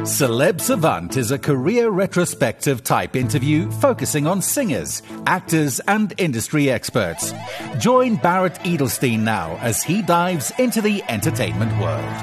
Celeb Savant is a career retrospective type interview focusing on singers, actors, and industry experts. Join Barrett Edelstein now as he dives into the entertainment world.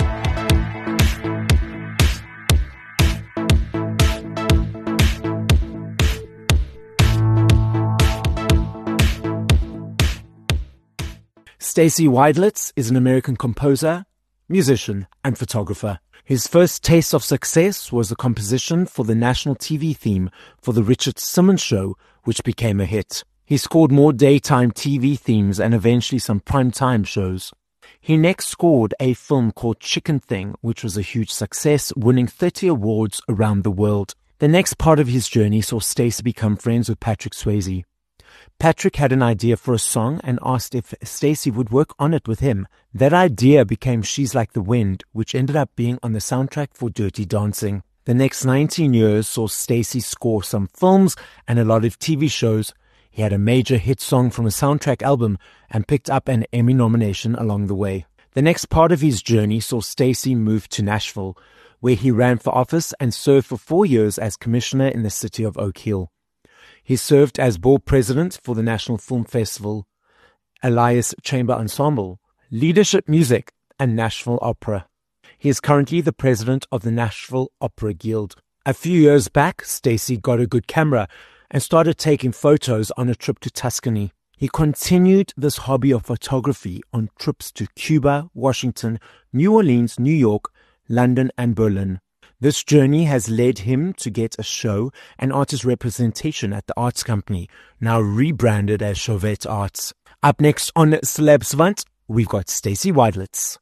Stacey Weidlitz is an American composer, musician, and photographer. His first taste of success was the composition for the national TV theme for The Richard Simmons Show, which became a hit. He scored more daytime TV themes and eventually some primetime shows. He next scored a film called Chicken Thing, which was a huge success, winning 30 awards around the world. The next part of his journey saw Stacey become friends with Patrick Swayze. Patrick had an idea for a song and asked if Stacey would work on it with him. That idea became She's Like the Wind, which ended up being on the soundtrack for Dirty Dancing. The next 19 years saw Stacey score some films and a lot of TV shows. He had a major hit song from a soundtrack album and picked up an Emmy nomination along the way. The next part of his journey saw Stacey move to Nashville, where he ran for office and served for 4 years as commissioner in the city of Oak Hill. He served as board president for the National Film Festival, Elias Chamber Ensemble, Leadership Music, and Nashville Opera. He is currently the president of the Nashville Opera Guild. A few years back, Stacey got a good camera and started taking photos on a trip to Tuscany. He continued this hobby of photography on trips to Cuba, Washington, New Orleans, New York, London, and Berlin. This journey has led him to get a show and artist representation at the Arts Company, now rebranded as Chauvet Arts. Up next on Celeb Savant, we've got Stacey Weidlitz.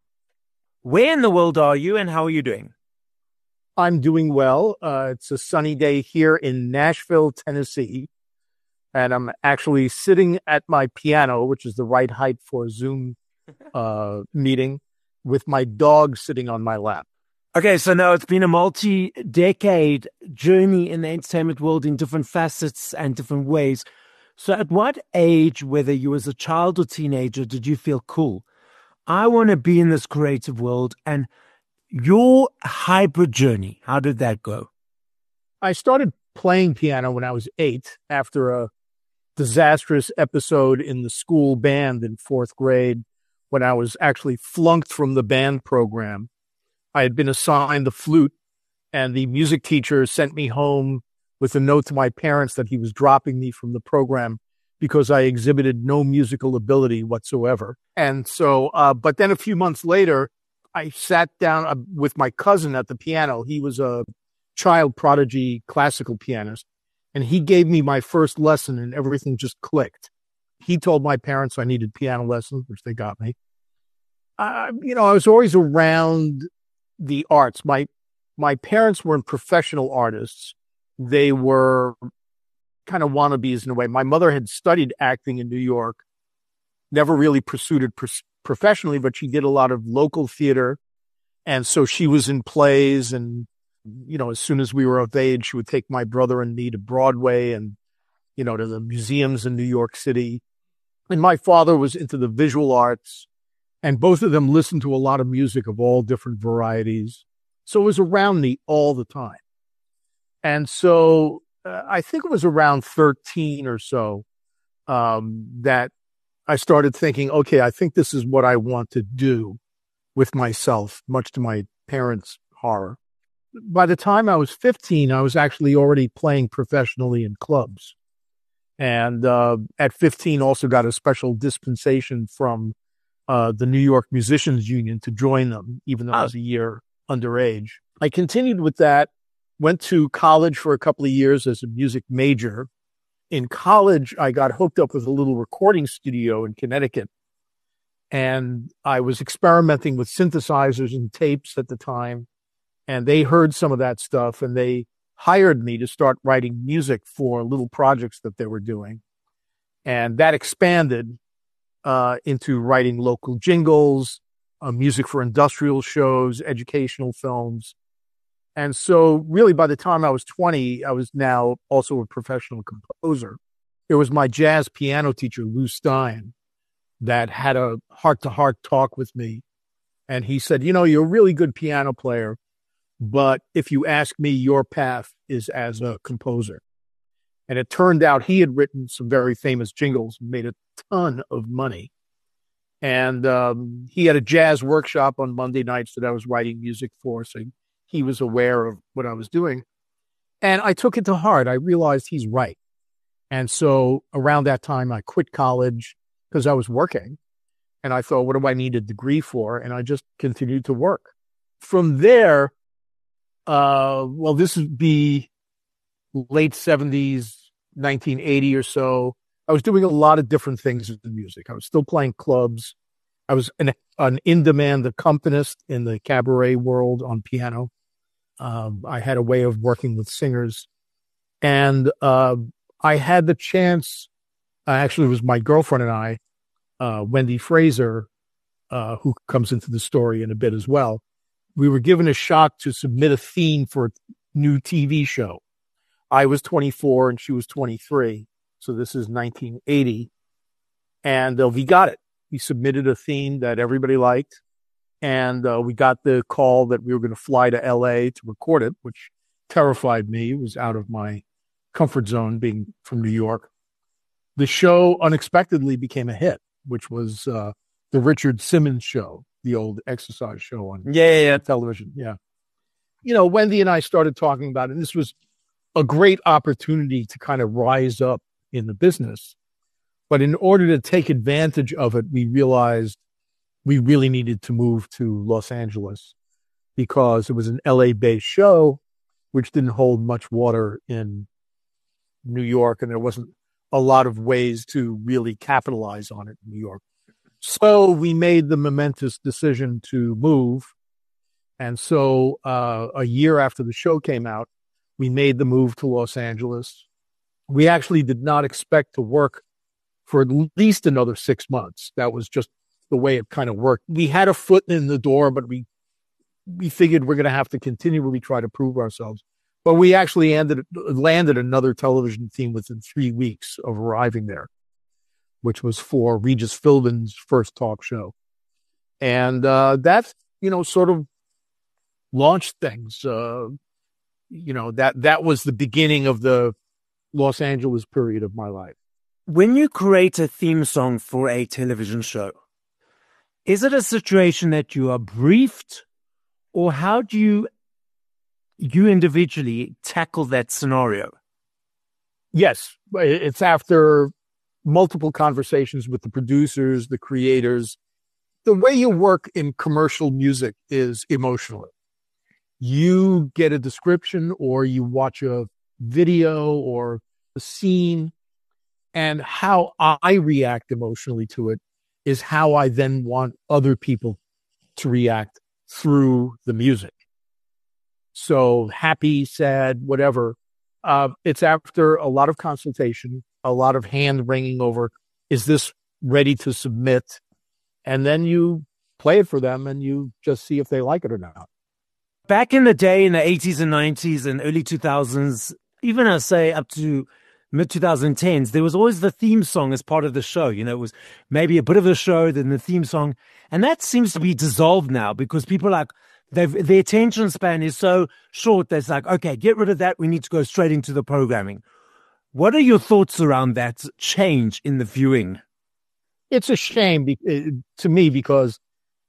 Where in the world are you and how are you doing? I'm doing well. It's a sunny day here in Nashville, Tennessee, and I'm actually sitting at my piano, which is the right height for a Zoom meeting, with my dog sitting on my lap. Okay, so now it's been a multi-decade journey in the entertainment world in different facets and different ways. So at what age, whether you was a child or teenager, did you feel cool? I want to be in this creative world. And your hybrid journey, how did that go? I started playing piano when I was 8 after a disastrous episode in the school band in 4th grade when I was actually flunked from the band program. I had been assigned the flute, and the music teacher sent me home with a note to my parents that he was dropping me from the program because I exhibited no musical ability whatsoever. And so, but then a few months later, I sat down with my cousin at the piano. He was a child prodigy classical pianist, and he gave me my first lesson, and everything just clicked. He told my parents I needed piano lessons, which they got me. I was always around the arts. My parents weren't professional artists. They were kind of wannabes in a way. My mother had studied acting in New York, never really pursued it professionally, but she did a lot of local theater. And so she was in plays, and, as soon as we were of age, she would take my brother and me to Broadway and, to the museums in New York City. And my father was into the visual arts. And both of them listened to a lot of music of all different varieties. So it was around me all the time. And so I think it was around 13 or so that I started thinking, okay, I think this is what I want to do with myself, much to my parents' horror. By the time I was 15, I was actually already playing professionally in clubs. And at 15, also got a special dispensation from the New York Musicians Union to join them, even though I was a year underage. I continued with that, went to college for a couple of years as a music major. In college, I got hooked up with a little recording studio in Connecticut, and I was experimenting with synthesizers and tapes at the time, and they heard some of that stuff, and they hired me to start writing music for little projects that they were doing. And that expanded into writing local jingles, music for industrial shows, educational films. And so really by the time I was 20, I was now also a professional composer. It was my jazz piano teacher, Lou Stein, that had a heart-to-heart talk with me. And he said, you're a really good piano player, but if you ask me, your path is as a composer. And it turned out he had written some very famous jingles, made a ton of money. And he had a jazz workshop on Monday nights that I was writing music for, so he was aware of what I was doing. And I took it to heart. I realized he's right. And so around that time, I quit college because I was working. And I thought, what do I need a degree for? And I just continued to work. From there, this would be late 70s, 1980 or so. I was doing a lot of different things in music. I was still playing clubs. I was an in-demand accompanist in the cabaret world on piano. I had a way of working with singers. And I had the chance, actually it was my girlfriend and I, Wendy Fraser, who comes into the story in a bit as well. We were given a shot to submit a theme for a new TV show. I was 24 and she was 23. So this is 1980. And we got it. We submitted a theme that everybody liked. And we got the call that we were going to fly to LA to record it, which terrified me. It was out of my comfort zone being from New York. The show unexpectedly became a hit, which was the Richard Simmons show, the old exercise show on television. Yeah. You know, Wendy and I started talking about it, and this was a great opportunity to kind of rise up in the business. But in order to take advantage of it, we realized we really needed to move to Los Angeles because it was an LA-based show, which didn't hold much water in New York, and there wasn't a lot of ways to really capitalize on it in New York. So we made the momentous decision to move. And so a year after the show came out, we made the move to Los Angeles. We actually did not expect to work for at least another 6 months. That was just the way it kind of worked. We had a foot in the door, but we figured we're going to have to continually try to prove ourselves. But we actually landed another television theme within 3 weeks of arriving there, which was for Regis Philbin's first talk show. And that, sort of launched things. That was the beginning of the Los Angeles period of my life. When you create a theme song for a television show, is it a situation that you are briefed, or how do you individually tackle that scenario? Yes, it's after multiple conversations with the producers, the creators. The way you work in commercial music is emotionally. You get a description or you watch a video or a scene, and how I react emotionally to it is how I then want other people to react through the music. So happy, sad, whatever. It's after a lot of consultation, a lot of hand wringing over, is this ready to submit? And then you play it for them and you just see if they like it or not. Back in the day, in the 80s and 90s and early 2000s, even I say up to mid-2010s, there was always the theme song as part of the show. It was maybe a bit of the show, then the theme song. And that seems to be dissolved now because people their attention span is so short that it's like, okay, get rid of that. We need to go straight into the programming. What are your thoughts around that change in the viewing? It's a shame to me because,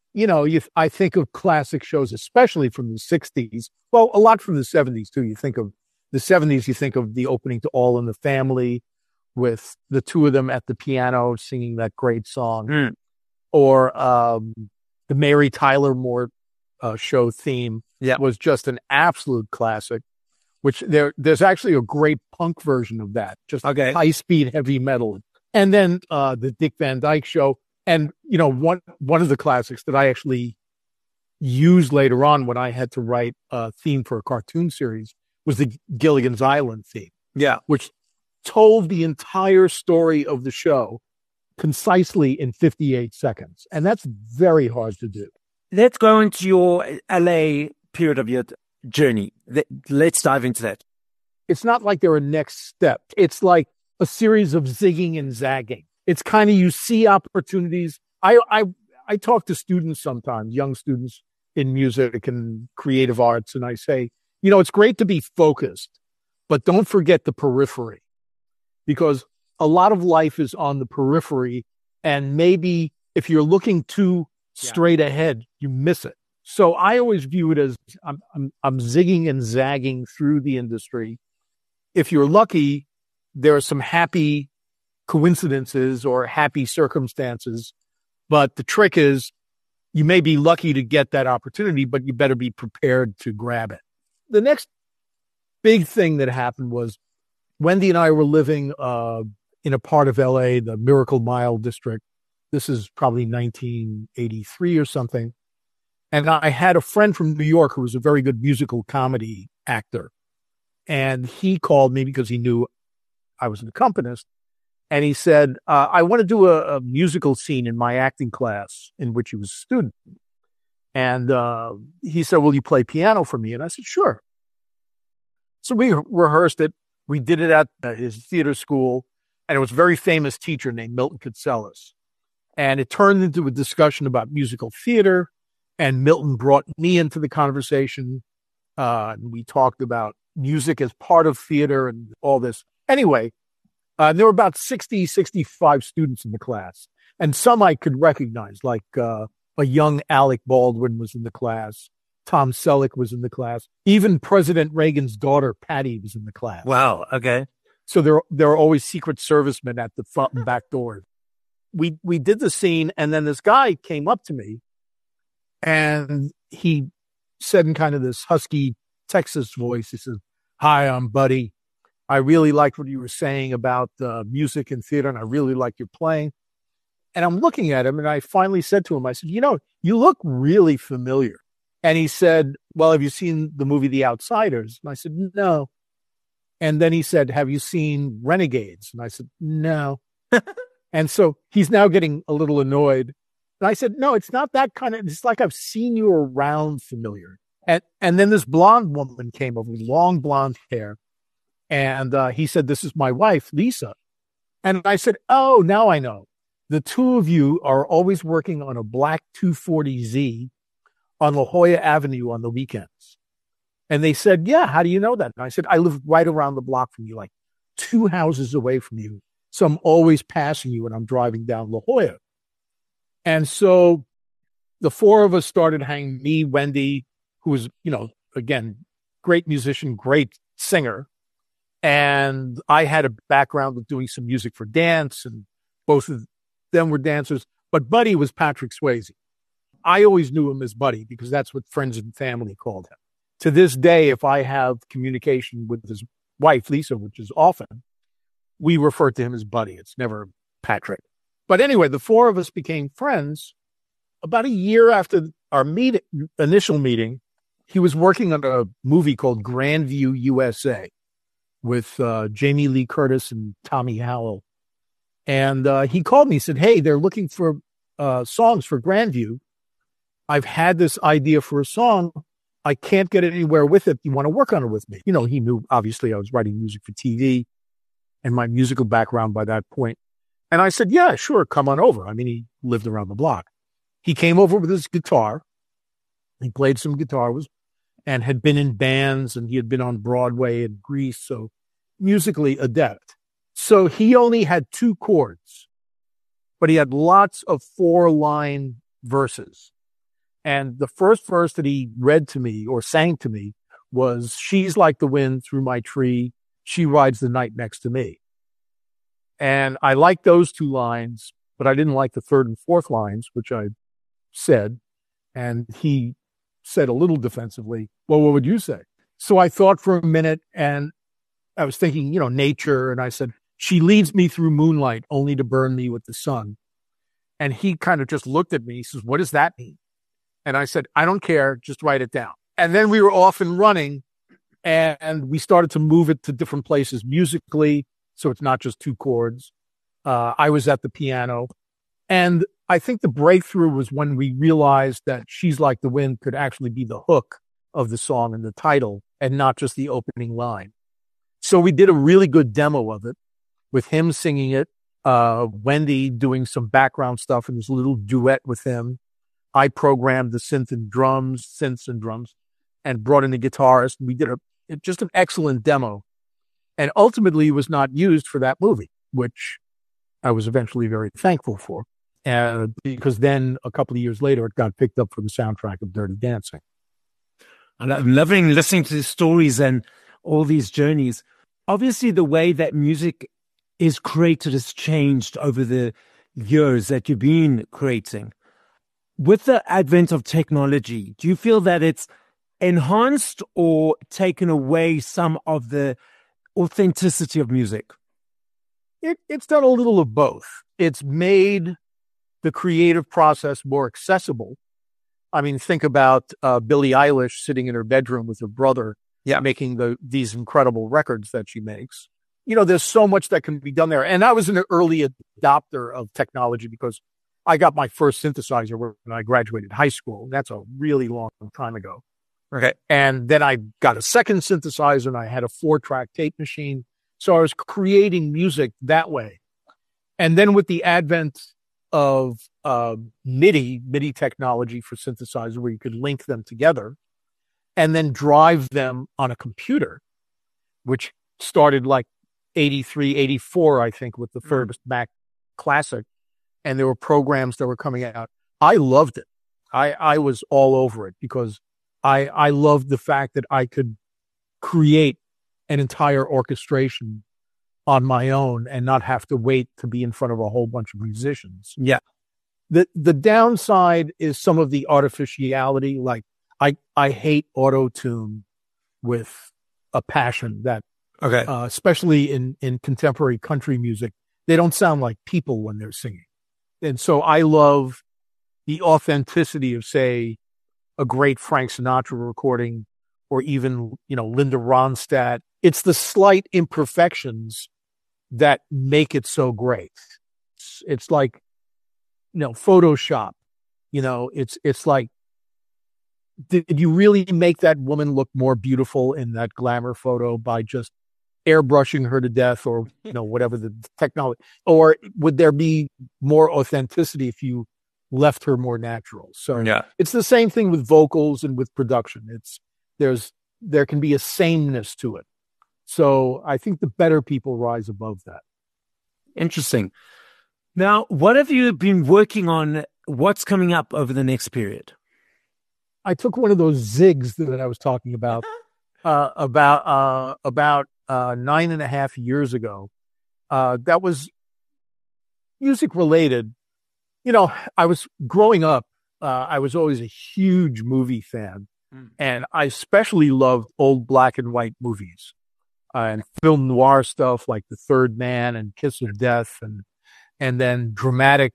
I think of classic shows, especially from the 60s. Well, a lot from the 70s, too. You think of the 70s, you think of the opening to All in the Family with the two of them at the piano singing that great song. Or the Mary Tyler Moore show theme was just an absolute classic, which there's actually a great punk version of that, just high-speed heavy metal. And then the Dick Van Dyke Show. And, one of the classics that I actually used later on when I had to write a theme for a cartoon series was the Gilligan's Island theme. Yeah. Which told the entire story of the show concisely in 58 seconds. And that's very hard to do. Let's go into your LA period of your journey. Let's dive into that. It's not like they're a next step. It's like a series of zigging and zagging. It's kind of, you see opportunities. I talk to students sometimes, young students in music and creative arts. And I say, you know, it's great to be focused, but don't forget the periphery, because a lot of life is on the periphery. And maybe if you're looking too straight ahead, you miss it. So I always view it as I'm zigging and zagging through the industry. If you're lucky, there are some happy coincidences or happy circumstances. But the trick is you may be lucky to get that opportunity, but you better be prepared to grab it. The next big thing that happened was Wendy and I were living in a part of LA, the Miracle Mile district. This is probably 1983 or something. And I had a friend from New York who was a very good musical comedy actor. And he called me because he knew I was an accompanist. And he said, I want to do a musical scene in my acting class in which he was a student. And he said, will you play piano for me? And I said, sure. So we rehearsed it. We did it at his theater school. And it was a very famous teacher named Milton Katselas. And it turned into a discussion about musical theater. And Milton brought me into the conversation. And we talked about music as part of theater and all this. Anyway, there were about 60, 65 students in the class. And some I could recognize, like a young Alec Baldwin was in the class. Tom Selleck was in the class. Even President Reagan's daughter, Patty, was in the class. Wow. Okay. So there are always Secret Servicemen at the front and back doors. We did the scene, and then this guy came up to me, and he said in kind of this husky Texas voice, he said, hi, I'm Buddy. I really liked what you were saying about music and theater, and I really like your playing. And I'm looking at him, and I finally said to him, I said, you know, you look really familiar. And he said, well, have you seen the movie The Outsiders? And I said, no. And then he said, have you seen Renegades? And I said, no. And so he's now getting a little annoyed. And I said, no, it's not that kind of, it's like I've seen you around familiar. And then this blonde woman came over with long blonde hair. And he said, this is my wife, Lisa. And I said, oh, now I know. The two of you are always working on a black 240Z on La Jolla Avenue on the weekends. And they said, yeah, how do you know that? And I said, I live right around the block from you, like 2 houses away from you. So I'm always passing you when I'm driving down La Jolla. And so the four of us started hanging, me, Wendy, who was, you know, again, great musician, great singer. And I had a background of doing some music for dance, and both of them were dancers. But Buddy was Patrick Swayze. I always knew him as Buddy because that's what friends and family called him. To this day, if I have communication with his wife, Lisa, which is often, we refer to him as Buddy. It's never Patrick. But anyway, the four of us became friends. About a year after our initial meeting, he was working on a movie called Grandview USA with Jamie Lee Curtis and Tommy Howell. And he called me, said, hey, they're looking for songs for Grandview. I've had this idea for a song. I can't get anywhere with it. You want to work on it with me? You know, he knew, obviously, I was writing music for TV and my musical background by that point. And I said, yeah, sure, come on over. I mean, he lived around the block. He came over with his guitar. He played some guitar and had been in bands, and he had been on Broadway and Grease, so musically adept. So he only had 2 chords, but he had lots of 4-line verses. And the first verse that he read to me or sang to me was, she's like the wind through my tree. She rides the night next to me. And I liked those 2 lines, but I didn't like the 3rd and 4th lines, which I said. And he said a little defensively, well, what would you say? So I thought for a minute, and I was thinking, you know, nature. And I said, she leads me through moonlight only to burn me with the sun. And he kind of just looked at me. He says, what does that mean? And I said, I don't care. Just write it down. And then we were off and running, and we started to move it to different places musically. So it's not just 2 chords. I was at the piano. And I think the breakthrough was when we realized that She's Like the Wind could actually be the hook of the song and the title, and not just the opening line. So we did a really good demo of it with him singing it, Wendy doing some background stuff and this little duet with him. I programmed the synths and drums, and brought in a guitarist. We did just an excellent demo, and ultimately was not used for that movie, which I was eventually very thankful for, because then a couple of years later, it got picked up for the soundtrack of Dirty Dancing. And I'm loving listening to the stories and all these journeys. Obviously, the way that music is created has changed over the years that you've been creating. With the advent of technology, do you feel that it's enhanced or taken away some of the authenticity of music? It's done a little of both. It's made the creative process more accessible. I mean, think about Billie Eilish sitting in her bedroom with her brother, making these incredible records that she makes. You know, there's so much that can be done there. And I was an early adopter of technology because I got my first synthesizer when I graduated high school. That's a really long time ago. Okay. And then I got a second synthesizer and I had a 4-track tape machine. So I was creating music that way. And then with the advent of MIDI technology for synthesizer, where you could link them together and then drive them on a computer, which started like 83, 84, I think, with the first Mac Classic. And there were programs that were coming out. I loved it. I was all over it because I loved the fact that I could create an entire orchestration on my own and not have to wait to be in front of a whole bunch of musicians. Yeah. The downside is some of the artificiality. Like I hate auto-tune with a passion that, especially in contemporary country music, they don't sound like people when they're singing. And so I love the authenticity of, say, a great Frank Sinatra recording, or even, Linda Ronstadt. It's the slight imperfections that make it so great. It's like, Photoshop, it's like, did you really make that woman look more beautiful in that glamour photo by just airbrushing her to death, or, whatever the technology, or would there be more authenticity if you left her more natural? So It's the same thing with vocals and with production. There can be a sameness to it. So I think the better people rise above that. Interesting. Now, what have you been working on? What's coming up over the next period? I took one of those zigs that I was talking about, about 9.5 years ago. That was music related. I was growing up. I was always a huge movie fan, and I especially loved old black and white movies and film noir stuff like The Third Man and Kiss of Death, and then dramatic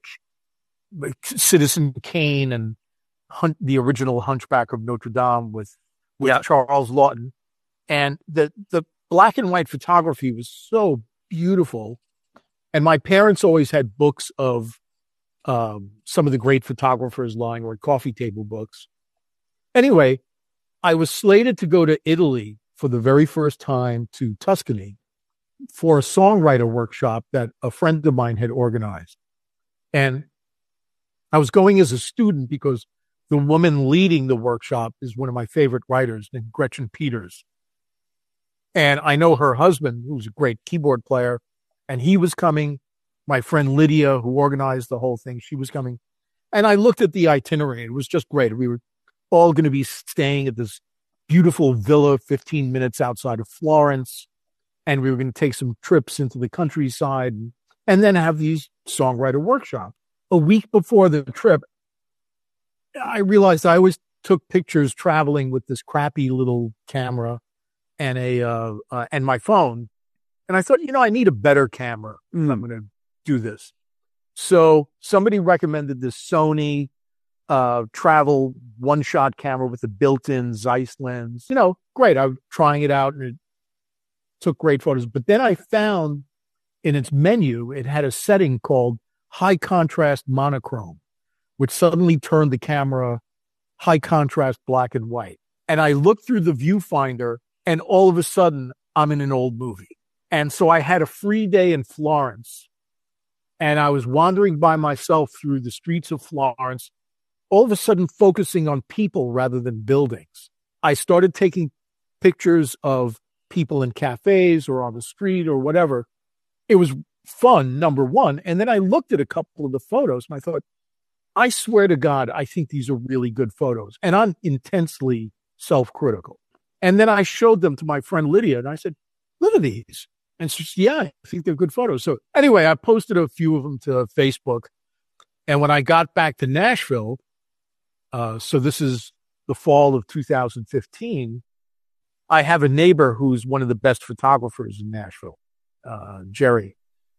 Citizen Kane and the original Hunchback of Notre Dame with Charles Laughton. And the black and white photography was so beautiful. And my parents always had books of some of the great photographers lying, or coffee table books. Anyway, I was slated to go to Italy for the very first time, to Tuscany, for a songwriter workshop that a friend of mine had organized. And I was going as a student because the woman leading the workshop is one of my favorite writers, named Gretchen Peters. And I know her husband, who's a great keyboard player, and he was coming. My friend Lydia, who organized the whole thing, she was coming. And I looked at the itinerary. It was just great. We were all going to be staying at this beautiful villa 15 minutes outside of Florence. And we were going to take some trips into the countryside and then have these songwriter workshops. A week before the trip, I realized I always took pictures traveling with this crappy little camera and and my phone. And I thought, I need a better camera. I'm going to do this. So somebody recommended this Sony travel one-shot camera with a built-in Zeiss lens. Great. I was trying it out and it took great photos. But then I found in its menu, it had a setting called high contrast monochrome, which suddenly turned the camera high contrast black and white. And I looked through the viewfinder and all of a sudden I'm in an old movie. And so I had a free day in Florence and I was wandering by myself through the streets of Florence, all of a sudden focusing on people rather than buildings. I started taking pictures of people in cafes or on the street or whatever. It was fun, number one. And then I looked at a couple of the photos and I thought, I swear to God, I think these are really good photos. And I'm intensely self-critical. And then I showed them to my friend Lydia and I said, look at these. And she said, yeah, I think they're good photos. So anyway, I posted a few of them to Facebook. And when I got back to Nashville, so this is the fall of 2015, I have a neighbor who's one of the best photographers in Nashville, Jerry.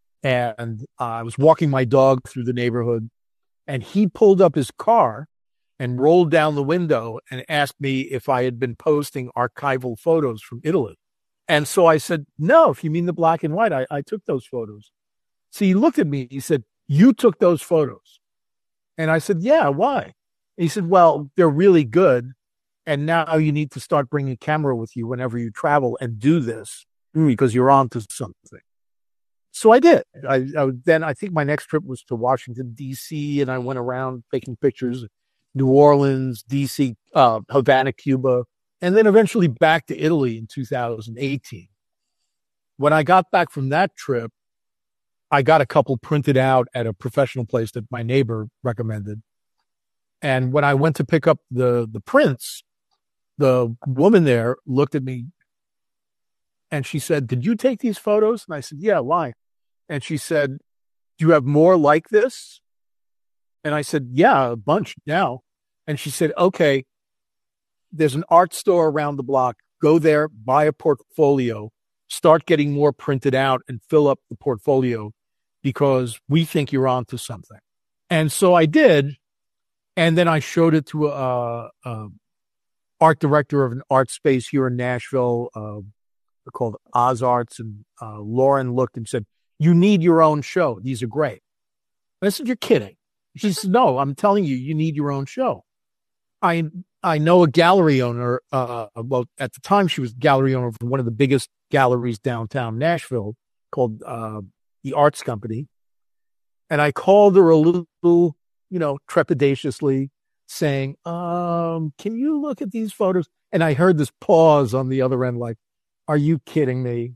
And I was walking my dog through the neighborhood, and he pulled up his car and rolled down the window and asked me if I had been posting archival photos from Italy. And so I said, no, if you mean the black and white, I took those photos. So he looked at me, he said, you took those photos? And I said, yeah, why? He said, well, they're really good. And now you need to start bringing a camera with you whenever you travel and do this because you're on to something. So I did. Then I think my next trip was to Washington, D.C., and I went around taking pictures, New Orleans, D.C., Havana, Cuba, and then eventually back to Italy in 2018. When I got back from that trip, I got a couple printed out at a professional place that my neighbor recommended. And when I went to pick up the prints, the woman there looked at me and she said, did you take these photos? And I said, yeah, why? And she said, do you have more like this? And I said, yeah, a bunch now. And she said, okay, there's an art store around the block. Go there, buy a portfolio, start getting more printed out and fill up the portfolio because we think you're onto something. And so I did. And then I showed it to a art director of an art space here in Nashville called Oz Arts. And Lauren looked and said, you need your own show. These are great. I said, you're kidding. She said, no, I'm telling you, you need your own show. I know a gallery owner. Well, at the time, she was gallery owner for one of the biggest galleries downtown Nashville called the Arts Company. And I called her a little, trepidatiously saying, can you look at these photos? And I heard this pause on the other end, like, are you kidding me?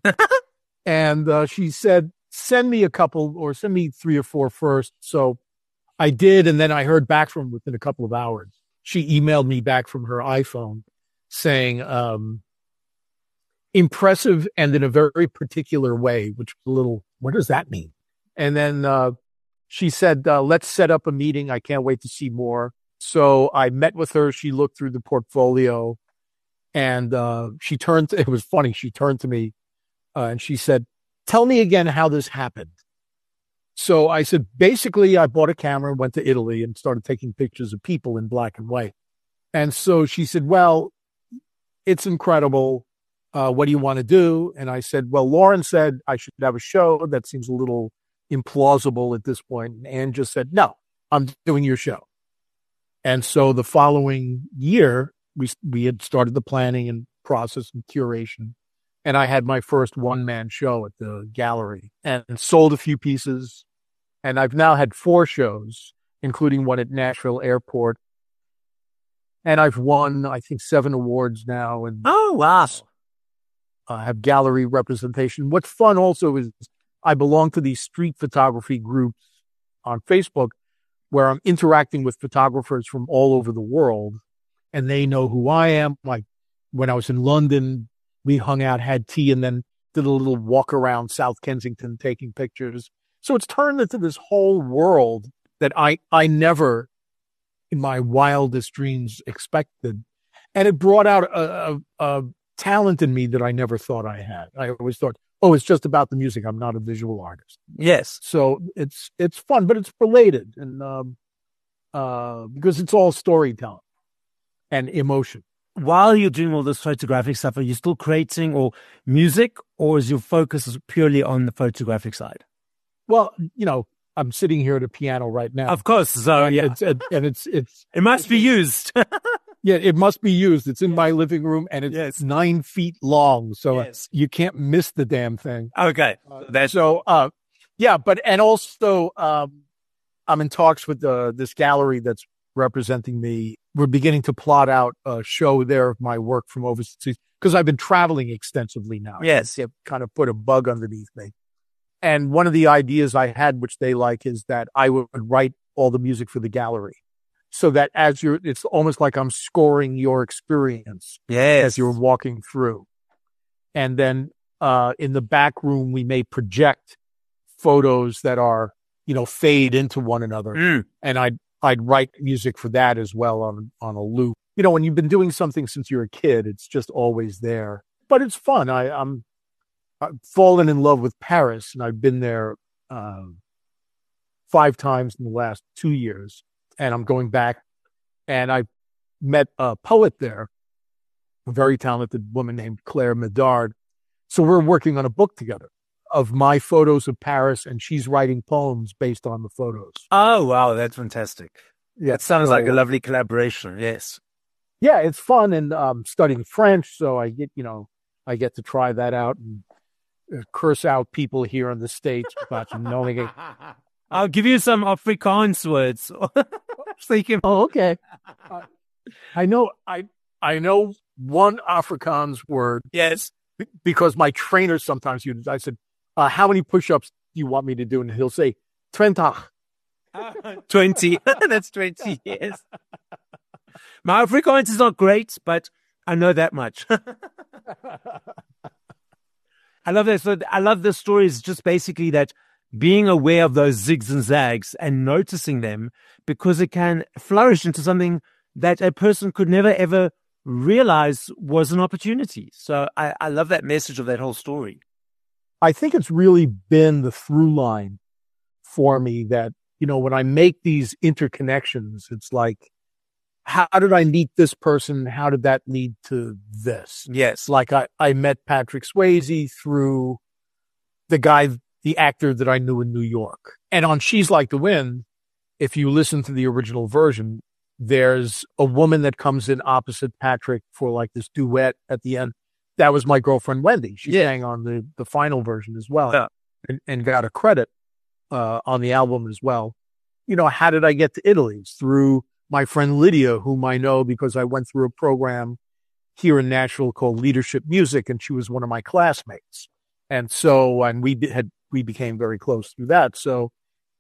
And she said, send me a couple or send me 3 or 4 first. So I did. And then I heard back from within a couple of hours. She emailed me back from her iPhone saying, impressive and in a very particular way, which was a little, what does that mean? And then she said, let's set up a meeting. I can't wait to see more. So I met with her. She looked through the portfolio and it was funny. She turned to me and she said, tell me again how this happened. So I said, basically, I bought a camera, went to Italy and started taking pictures of people in black and white. And so she said, well, it's incredible. What do you want to do? And I said, well, Lauren said I should have a show. That seems a little implausible at this point. And Anne just said, no, I'm doing your show. And so the following year, we had started the planning and process and curation. And I had my first one-man show at the gallery and sold a few pieces. And I've now had 4 shows, including one at Nashville Airport. And I've won, I think, 7 awards now. And oh, wow. I have gallery representation. What's fun also is I belong to these street photography groups on Facebook where I'm interacting with photographers from all over the world. And they know who I am. Like when I was in London, we hung out, had tea, and then did a little walk around South Kensington taking pictures. So it's turned into this whole world that I never, in my wildest dreams, expected. And it brought out a talent in me that I never thought I had. I always thought, oh, it's just about the music. I'm not a visual artist. Yes. So it's fun, but it's related. And because it's all storytelling and emotion. While you're doing all this photographic stuff, are you still creating or music, or is your focus purely on the photographic side? Well, I'm sitting here at a piano right now. Of course. So yeah, it must be used. Yeah, it must be used. It's in my living room and it's 9 feet long. So you can't miss the damn thing. Okay. And also, I'm in talks with this gallery that's representing me, were beginning to plot out a show there of my work from overseas because I've been traveling extensively now. Yes. It kind of put a bug underneath me. And one of the ideas I had, which they like, is that I would write all the music for the gallery. So that it's almost like I'm scoring your experience as you're walking through. And then in the back room, we may project photos that are, fade into one another. And I'd write music for that as well on a loop. When you've been doing something since you're a kid, it's just always there. But it's fun. I've fallen in love with Paris, and I've been there 5 times in the last 2 years. And I'm going back, and I met a poet there, a very talented woman named Claire Medard. So we're working on a book together of my photos of Paris, and she's writing poems based on the photos. Oh, wow. That's fantastic. Yeah, that sounds like a lovely collaboration. Yes. Yeah, it's fun, and studying French, so I get to try that out and curse out people here in the States about knowing it. I'll give you some Afrikaans words. So you can... Oh, okay. I know one Afrikaans word. Yes. Because my trainer sometimes uses. I said, "How many push-ups do you want me to do?" And he'll say, 20. 20. That's 20. Yes. My Afrikaans is not great, but I know that much. I love that. So I love the stories. Just basically that being aware of those zigs and zags and noticing them, because it can flourish into something that a person could never ever realize was an opportunity. So I love that message of that whole story. I think it's really been the through line for me that, when I make these interconnections, it's like, how did I meet this person? How did that lead to this? Yes. Like I met Patrick Swayze through the actor that I knew in New York. And on She's Like the Wind, if you listen to the original version, there's a woman that comes in opposite Patrick for like this duet at the end. That was my girlfriend, Wendy. She sang on the final version as well and got a credit on the album as well. How did I get to Italy? It's through my friend Lydia, whom I know because I went through a program here in Nashville called Leadership Music, and she was one of my classmates. And so, we became very close through that. So,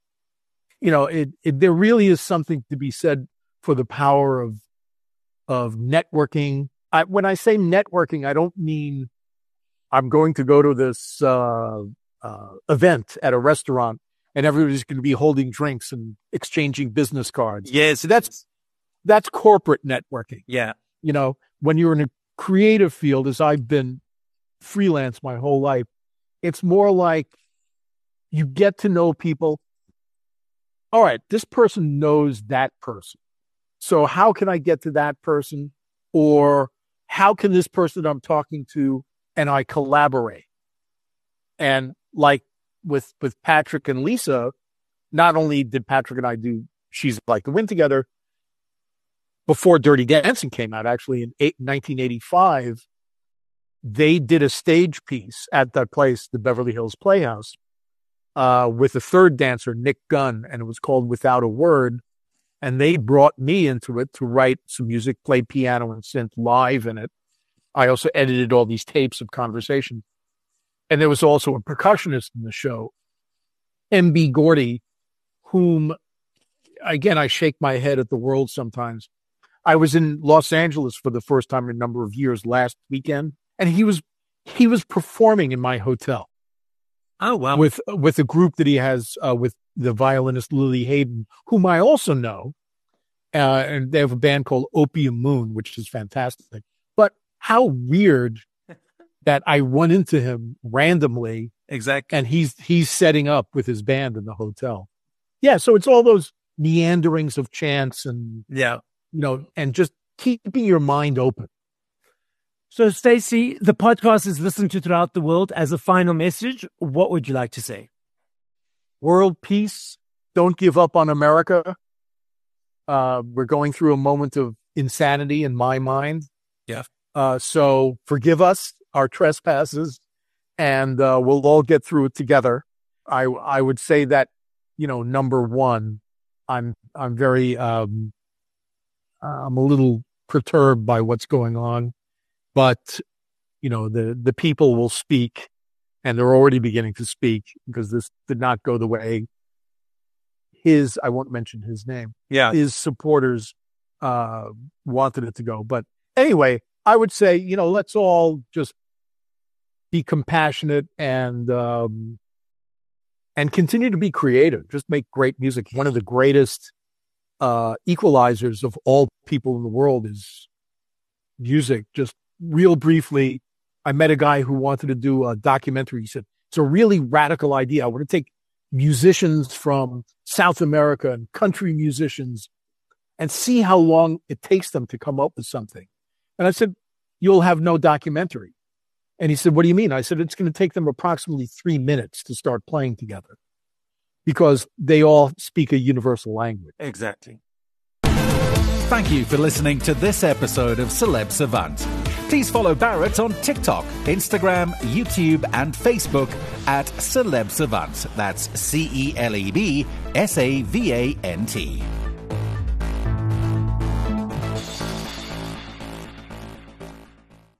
there really is something to be said for the power of networking. When I say networking, I don't mean I'm going to go to this event at a restaurant and everybody's going to be holding drinks and exchanging business cards. Yes, that's corporate networking. Yeah. When you're in a creative field, as I've been freelance my whole life, it's more like you get to know people. All right, this person knows that person. So how can I get to that person? Or how can this person I'm talking to and I collaborate? And like with Patrick and Lisa, not only did Patrick and I do She's Like the Wind together, before Dirty Dancing came out, actually in 1985, they did a stage piece at that place, the Beverly Hills Playhouse, with a third dancer, Nick Gunn, and it was called Without a Word. And they brought me into it to write some music, play piano and synth live in it. I also edited all these tapes of conversation. And there was also a percussionist in the show, M.B. Gordy, whom, again, I shake my head at the world sometimes. I was in Los Angeles for the first time in a number of years last weekend, and he was performing in my hotel. Oh, wow. With a group that he has with the violinist Lily Hayden, whom I also know. And they have a band called Opium Moon, which is fantastic. But how weird that I run into him randomly. Exactly. And he's setting up with his band in the hotel. Yeah, so it's all those meanderings of chance and, and just keeping your mind open. So, Stacey, the podcast is listened to throughout the world. As a final message, what would you like to say? World peace. Don't give up on America. We're going through a moment of insanity in my mind. Yeah. So forgive us our trespasses, and we'll all get through it together. I would say that, number one, I'm very I'm a little perturbed by what's going on, but the people will speak, and they're already beginning to speak because this did not go the way I won't mention his name. Yeah. His supporters wanted it to go. But anyway, I would say, let's all just be compassionate and continue to be creative. Just make great music. One of the greatest equalizers of all people in the world is music. Just real briefly, I met a guy who wanted to do a documentary. He said, it's a really radical idea. I want to take musicians from South America and country musicians and see how long it takes them to come up with something. And I said, you'll have no documentary. And he said, what do you mean? I said, it's going to take them approximately 3 minutes to start playing together because they all speak a universal language. Exactly. Thank you for listening to this episode of Celeb Savant. Please follow Barrett on TikTok, Instagram, YouTube, and Facebook at Celeb Savant. That's CelebSavant.